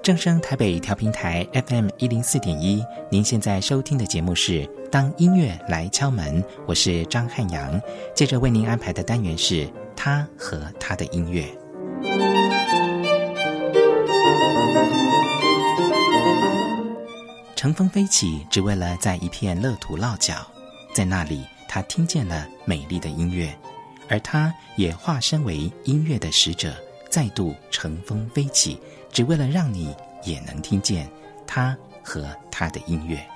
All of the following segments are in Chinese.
正声台北调频台 FM104.1，您现在收听的节目是当音乐来敲门，我是张汉阳。接着为您安排的单元是他和他的音乐。乘风飞起，只为了在一片乐土落脚，在那里他听见了美丽的音乐，而他也化身为音乐的使者，再度乘风飞起，只为了让你也能听见他和他的音乐。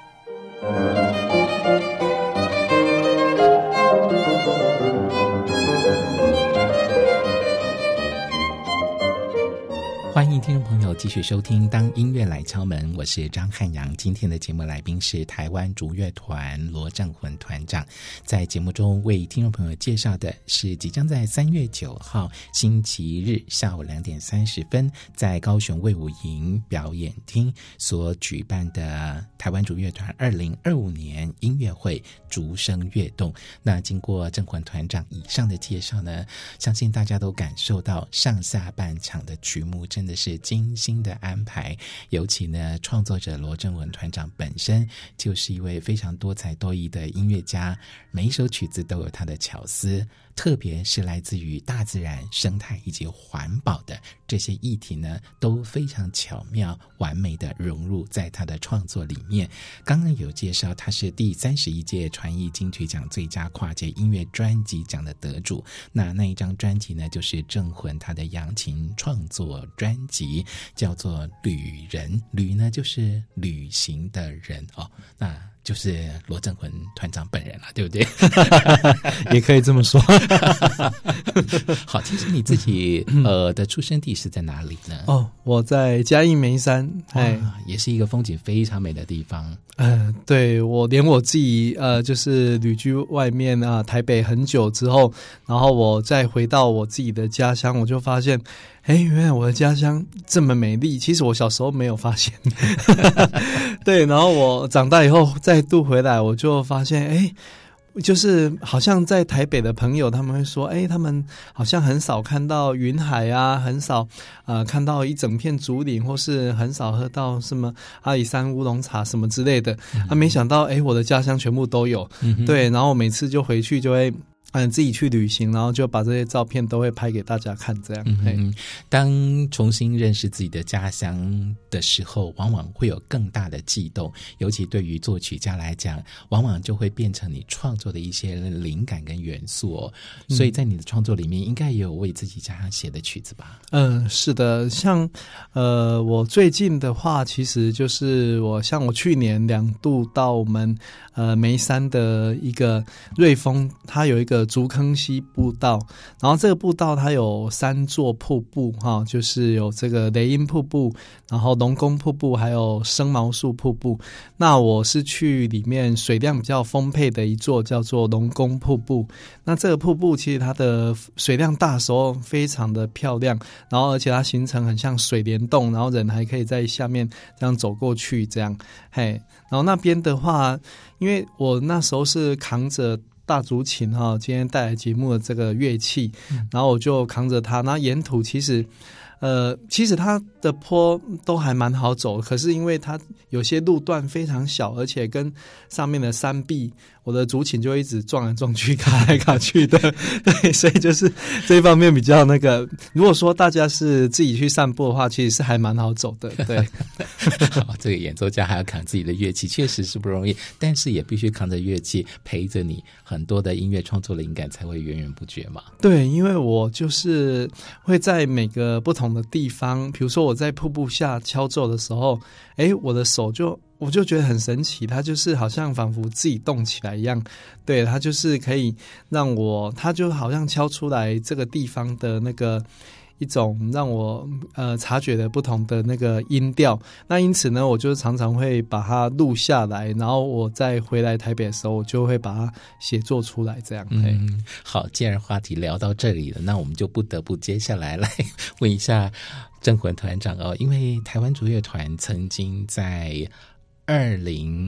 欢迎听众朋友继续收听当音乐来敲门，我是张汉阳。今天的节目来宾是台湾竹乐团罗正魂团长。在节目中为听众朋友介绍的是即将在3月9号星期日下午2点30分在高雄卫武营表演厅所举办的台湾竹乐团2025年音乐会竹声乐动。那经过正魂团长以上的介绍呢，相信大家都感受到上下半场的曲目真的是精心的安排，尤其呢创作者罗正文团长本身就是一位非常多才多艺的音乐家，每一首曲子都有他的巧思，特别是来自于大自然生态以及环保的这些议题呢，都非常巧妙完美的融入在他的创作里面。刚刚有介绍他是第31届传艺金曲奖最佳跨界音乐专辑奖的得主，那一张专辑呢就是正魂他的扬琴创作专辑，叫做旅人。旅呢就是旅行的人哦，那就是罗正魂团长本人了，对不对？ 也可以这么说。 好，其实你自己的出生地是在哪里呢？ 哦，我在嘉义梅山， 也是一个风景非常美的地方。 对，我连我自己就是旅居外面啊台北很久之后，然后我再回到我自己的家乡，我就发现原来我的家乡这么美丽，其实我小时候没有发现。对，然后我长大以后再度回来，我就发现就是好像在台北的朋友他们会说他们好像很少看到云海啊，很少看到一整片竹林，或是很少喝到什么阿里山乌龙茶什么之类的。没想到我的家乡全部都有。对，然后我每次就回去就会自己去旅行，然后就把这些照片都会拍给大家看这样。 当重新认识自己的家乡的时候，往往会有更大的悸动，尤其对于作曲家来讲，往往就会变成你创作的一些灵感跟元素哦。所以在你的创作里面应该也有为自己家乡写的曲子吧？ 是的，像我最近的话，其实就是我去年2度到我们梅山的一个瑞丰，它有一个竹坑溪步道，然后这个步道它有3座瀑布就是有这个雷音瀑布，然后龙宫瀑布，还有生毛树瀑布。那我是去里面水量比较丰沛的一座叫做龙宫瀑布。那这个瀑布其实它的水量大的时候非常的漂亮，然后而且它形成很像水帘洞，然后人还可以在下面这样走过去这样。然后那边的话，因为我那时候是扛着大竹琴今天带来节目的这个乐器，然后我就扛着它，那沿途其实它的坡都还蛮好走，可是因为它有些路段非常小，而且跟上面的山壁，我的竹琴就一直撞来撞去，卡来卡去的。对，所以就是这一方面比较那个。如果说大家是自己去散步的话，其实是还蛮好走的。对， 这个演奏家还要扛自己的乐器，确实是不容易，但是也必须扛着乐器陪着你，很多的音乐创作灵感才会源源不绝嘛。 对，因为我就是会在每个不同的地方，比如说我在瀑布下敲奏的时候，我的手我就觉得很神奇，它就是好像仿佛自己动起来一样。对，它就是可以让它就好像敲出来这个地方的那个一种让我察觉的不同的那个音调。那因此呢，我就常常会把它录下来，然后我再回来台北的时候，我就会把它写作出来这样。 好，既然话题聊到这里了，那我们就不得不接下来问一下正魂团长因为台湾竹乐团曾经在20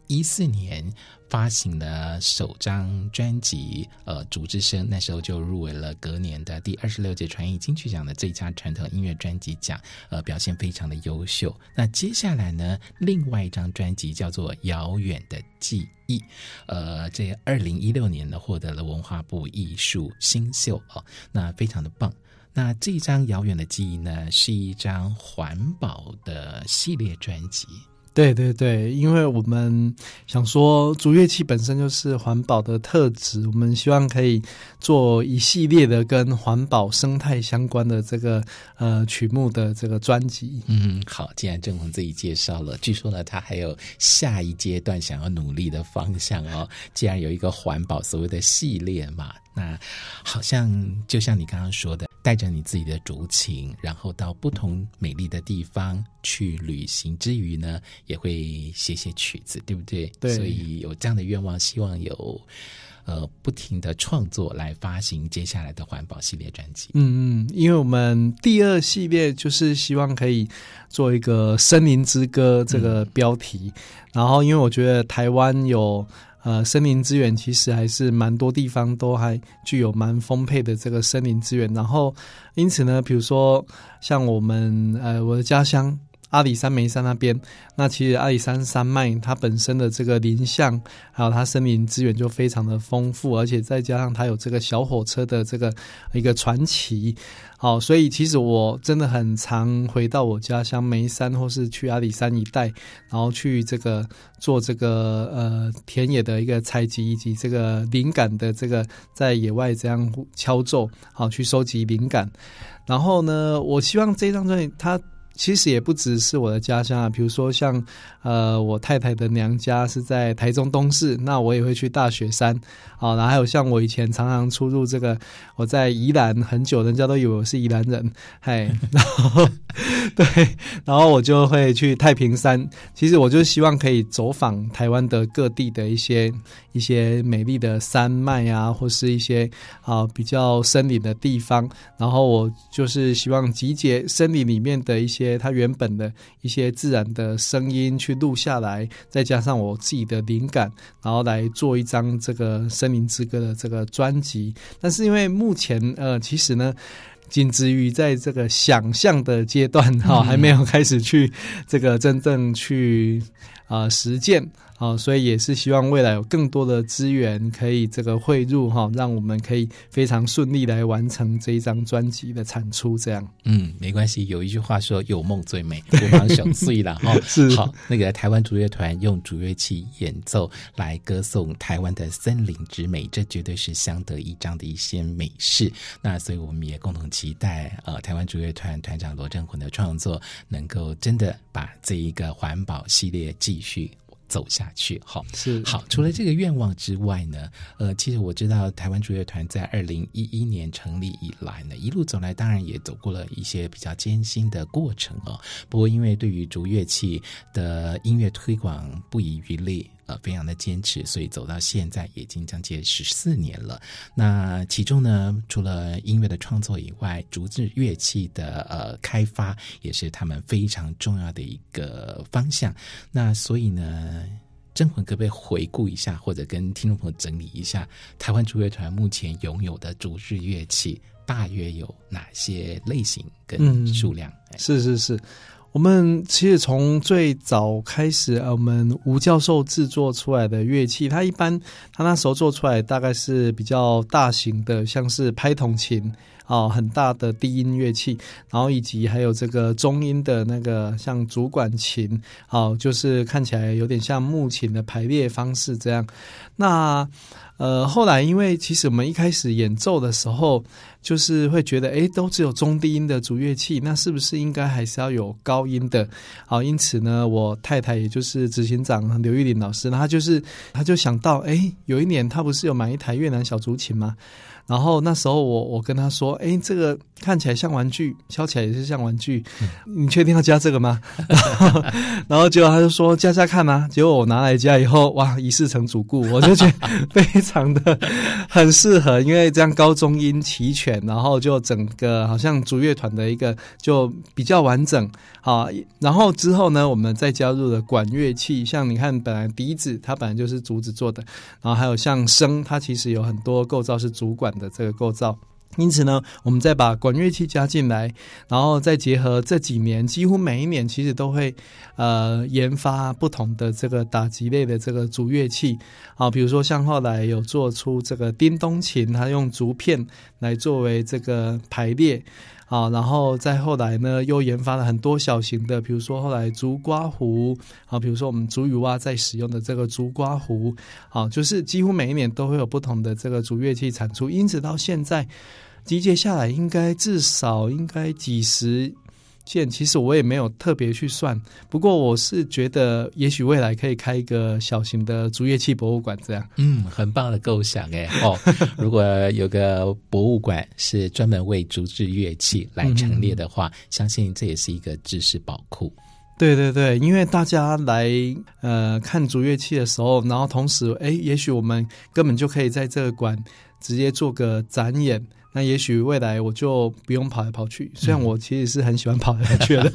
14年发行了首张专辑竹之声，那时候就入围了隔年的第26届传艺金曲奖的最佳传统音乐专辑奖，表现非常的优秀。那接下来呢，另外一张专辑叫做《遥远的记忆》，这2016年呢获得了文化部艺术新秀那非常的棒。那这张《遥远的记忆》呢，是一张环保的系列专辑。 对对对，因为我们想说竹乐器本身就是环保的特质，我们希望可以做一系列的跟环保生态相关的这个曲目的这个专辑。 好，既然郑弘自己介绍了，据说呢他还有下一阶段想要努力的方向既然有一个环保所谓的系列嘛，那好像就像你刚刚说的，带着你自己的竹琴，然后到不同美丽的地方去旅行之余呢，也会写曲子，对不对？ 对， 所以有这样的愿望，希望有不停的创作来发行接下来的环保系列专辑。 因为我们第2系列就是希望可以做一个森林之歌这个标题，然后因为我觉得台湾有森林资源其实还是蛮多地方都还具有蛮丰沛的这个森林资源，然后因此呢，比如说像我的家乡阿里山眉山那边，那其实阿里山山脉它本身的这个林相还有它森林资源就非常的丰富，而且再加上它有这个小火车的这个一个传奇，所以其实我真的很常回到我家乡眉山或是去阿里山一带，然后去这个做这个田野的一个采集以及这个灵感的这个在野外这样敲奏，去收集灵感。然后呢，我希望这张专辑它其实也不只是我的家乡比如说像我太太的娘家是在台中东市，那我也会去大雪山然后还有像我以前常常出入这个，我在宜兰很久，人家都以为我是宜兰人然后对，然后我就会去太平山，其实我就希望可以走访台湾的各地的一些美丽的山脉或是一些比较森林的地方，然后我就是希望集结森林里面的一些它原本的一些自然的声音去录下来，再加上我自己的灵感，然后来做一张这个森林之歌的这个专辑。但是因为目前其实呢仅止于在这个想象的阶段还没有开始去这个真正去实践所以也是希望未来有更多的资源可以这个汇入让我们可以非常顺利来完成这一张专辑的产出这样。 没关系，有一句话说有梦最美，不妨小碎了是好，那个台湾竹乐团用竹乐器演奏来歌颂台湾的森林之美，这绝对是相得益彰的一些美事。那所以我们也共同期待台湾竹乐团团长罗正浑的创作能够真的把这一个环保系列继续走下去。好，除了这个愿望之外呢，其实我知道台湾竹乐团在2011年成立以来呢，一路走来当然也走过了一些比较艰辛的过程不过因为对于竹乐器的音乐推广不遗余力非常的坚持，所以走到现在已经将近14年了。那其中呢，除了音乐的创作以外，竹制乐器的开发也是他们非常重要的一个方向。那所以呢，正浑可不可以回顾一下，或者跟听众朋友整理一下台湾竹乐团目前拥有的竹制乐器大约有哪些类型跟数量？ 是我们其实从最早开始我们吴教授制作出来的乐器，他那时候做出来大概是比较大型的，像是拍筒琴很大的低音乐器，然后以及还有这个中音的那个像竹管琴就是看起来有点像木琴的排列方式这样。那后来因为其实我们一开始演奏的时候就是会觉得都只有中低音的竹乐器，那是不是应该还是要有高音的因此呢，我太太也就是执行长刘玉玲老师，他就想到有一年他不是有买一台越南小竹琴吗？ 然后那时候我跟他说，这个看起来像玩具，敲起来也是像玩具，你确定要加这个吗？然后结果他就说加加看啊，结果我拿来加以后，哇，一试成主顾，我就觉得非常的很适合，因为这样高中音齐全，然后就整个好像竹乐团的一个就比较完整。好，然后之后呢，我们再加入了管乐器，像你看本来笛子它本来就是竹子做的，然后还有像笙，它其实有很多构造是竹管的这个构造，因此呢我们再把管乐器加进来，然后再结合这几年几乎每一年其实都会研发不同的这个打击类的这个竹乐器，比如说像后来有做出这个叮咚琴，它用竹片来作为这个排列，然后再后来呢又研发了很多小型的，比如说后来竹刮胡，比如说我们竹雨蛙在使用的这个竹刮胡，就是几乎每一年都会有不同的这个竹乐器产出，因此到现在集结下来至少应该几十件，其实我也没有特别去算，不过我是觉得也许未来可以开一个小型的竹乐器博物馆这样。 很棒的构想如果有个博物馆是专门为竹制乐器来陈列的话，相信这也是一个知识宝库。 对对对，因为大家来看竹乐器的时候，然后同时也许我们根本就可以在这个馆直接做个展演，那也许未来我就不用跑来跑去，虽然我其实是很喜欢跑来跑去的。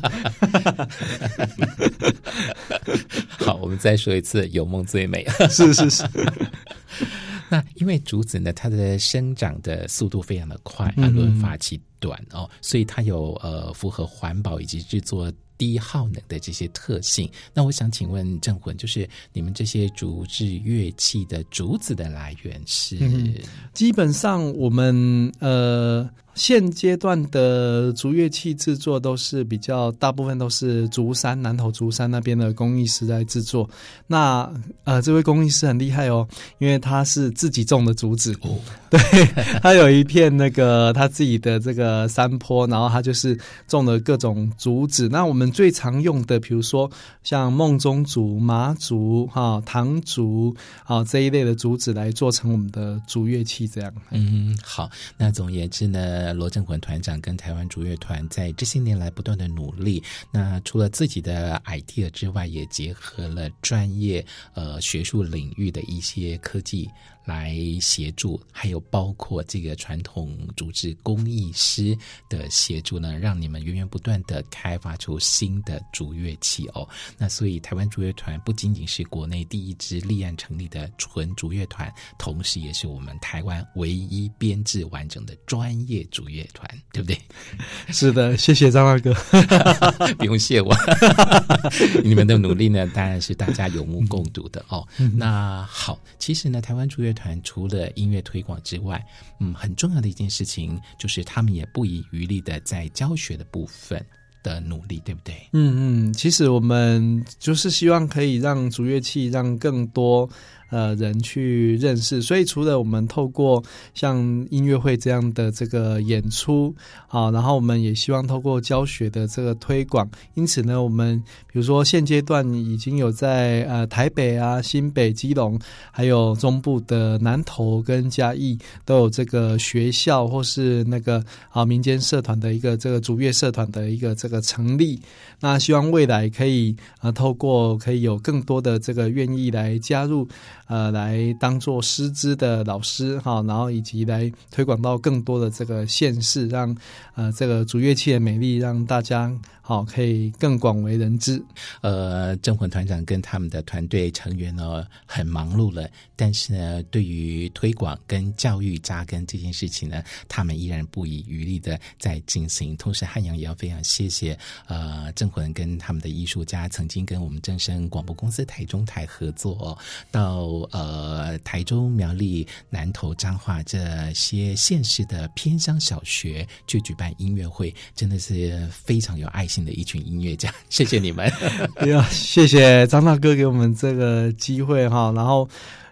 好，我们再说一次，有梦最美。 是是是。 那因为竹子呢，它的生长的速度非常的快，轮发期短所以它有符合环保以及制作低耗能的这些特性。那我想请问正魂，就是你们这些竹制乐器的竹子的来源是？ 基本上我们现阶段的竹乐器制作都是比较大部分都是竹山南投竹山那边的工艺师来制作。那这位工艺师很厉害因为他是自己种的竹子，对，他有一片那个他自己的这个山坡，然后他就是种了各种竹子。那我们最常用的，比如说像孟宗竹、麻竹、唐竹这一类的竹子来做成我们的竹乐器这样。 好，那总而言之呢，罗正魂团长跟台湾竹乐团在这些年来不断的努力，那除了自己的 idea 之外，也结合了专业学术领域的一些科技来协助，还有包括这个传统竹制工艺师的协助呢，让你们源源不断的开发出新的竹乐器那所以台湾竹乐团不仅仅是国内第一支立案成立的纯竹乐团，同时也是我们台湾唯一编制完整的专业竹乐团，对不对？ 是的，谢谢张大哥。 不用谢我。你们的努力呢，当然是大家有目共睹的那好，其实呢，台湾竹乐团除了音乐推广之外，很重要的一件事情就是他们也不遗余力的在教学的部分的努力，对不对？其实我们就是希望可以让竹乐器让更多人去认识，所以除了我们透过像音乐会这样的这个演出然后我们也希望透过教学的这个推广，因此呢，我们比如说现阶段已经有在台北新北、基隆，还有中部的南投跟嘉义都有这个学校或是那个民间社团的一个这个竹乐社团的一个这个成立。那希望未来可以透过可以有更多的这个愿意来加入来当做师资的老师然后以及来推广到更多的这个县市，让这个竹乐器的美丽让大家可以更广为人知。正魂团长跟他们的团队成员呢很忙碌了，但是呢，对于推广跟教育扎根这件事情呢，他们依然不遗余力的在进行。同时汉阳也要非常谢谢正魂跟他们的艺术家曾经跟我们正声广播公司台中台合作到台中、苗栗、南投、彰化这些县市的偏乡小学去举办音乐会，真的是非常有爱心的一群音乐家，谢谢你们。谢谢张大哥给我们这个机会然后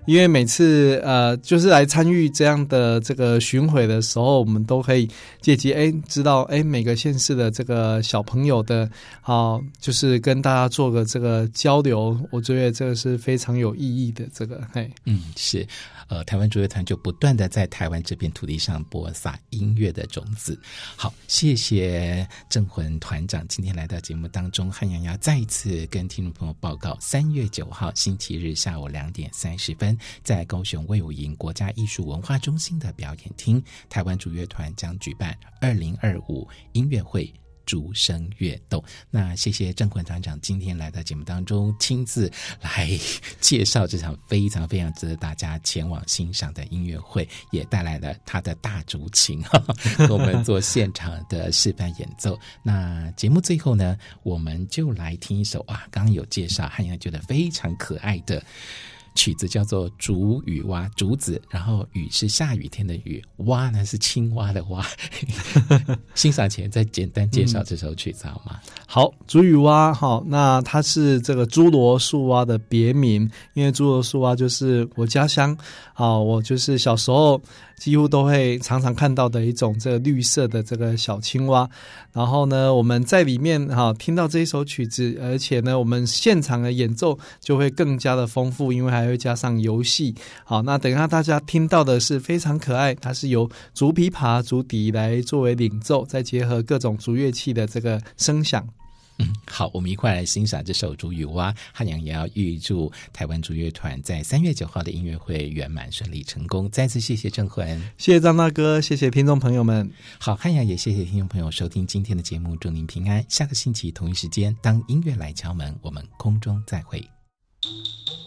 因为每次就是来参与这样的这个巡回的时候，我们都可以借机知道每个县市的这个小朋友的就是跟大家做个这个交流，我觉得这个是非常有意义的。这个是台湾竹乐团就不断的在台湾这片土地上播撒音乐的种子。好，谢谢正魂团长今天来到节目当中，汉阳要再一次跟听众朋友报告，3月9号星期日下午2点30分，在高雄卫武营国家艺术文化中心的表演厅，台湾竹乐团将举办2025音乐会竹声乐斗。那谢谢正魂团长今天来到节目当中，亲自来介绍这场非常非常值得大家前往欣赏的音乐会，也带来了他的大竹琴跟我们做现场的示范演奏。那节目最后呢，我们就来听一首刚刚有介绍汉阳觉得非常可爱的曲子，叫做竹雨蛙。竹子，然后雨是下雨天的雨，蛙呢是青蛙的蛙欣赏前再简单介绍这首曲子好吗？ 好，竹雨蛙那它是这个侏罗树蛙的别名，因为侏罗树蛙就是我家乡我就是小时候几乎都会常常看到的一种这个绿色的这个小青蛙。然后呢，我们在里面听到这一首曲子，而且呢我们现场的演奏就会更加的丰富，因为还会加上游戏。好，那等一下大家听到的是非常可爱，它是由竹琵琶、竹笛来作为领奏，再结合各种竹乐器的这个声响。 好，我们一块来欣赏这首竹雨蛙。汉阳也要预祝台湾竹乐团在3月9号的音乐会圆满顺利成功。再次谢谢正魂， 谢谢张大哥，谢谢听众朋友们。 好，汉阳也谢谢听众朋友收听今天的节目，祝您平安。下个星期同一时间，当音乐来敲门，我们空中再会。